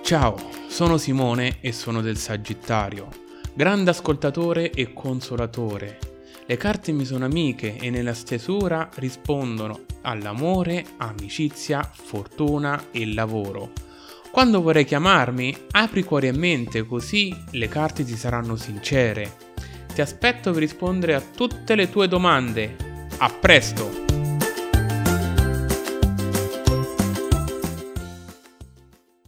Ciao, sono Simone e sono del Sagittario, grande ascoltatore e consolatore. Le carte mi sono amiche e nella stesura rispondono all'amore, amicizia, fortuna e lavoro. Quando vorrai chiamarmi, apri cuore e mente, così le carte ti saranno sincere. Ti aspetto per rispondere a tutte le tue domande. A presto!